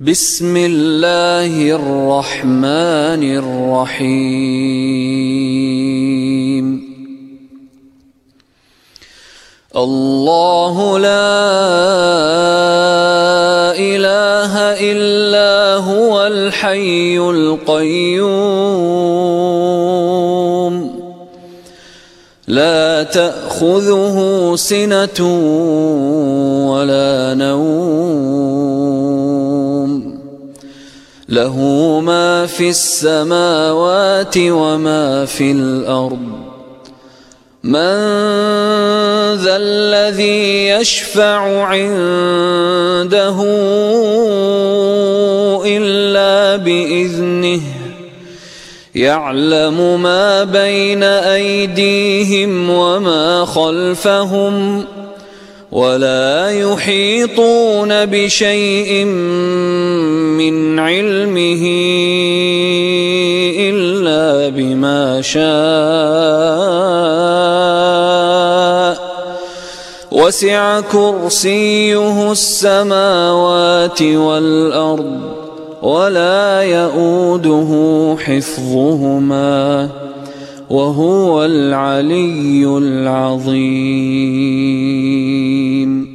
بسم الله الرحمن الرحيم. الله لا إله إلا هو الحي القيوم لا تأخذه سنة ولا نوم له ما في السماوات وما في الأرض من ذا الذي يشفع عنده إلا بإذنه يعلم ما بين أيديهم وما خلفهم ولا يحيطون بشيء من علمه إلا بما شاء وسع كرسيه السماوات والأرض ولا يؤوده حفظهما وهو العلي العظيم.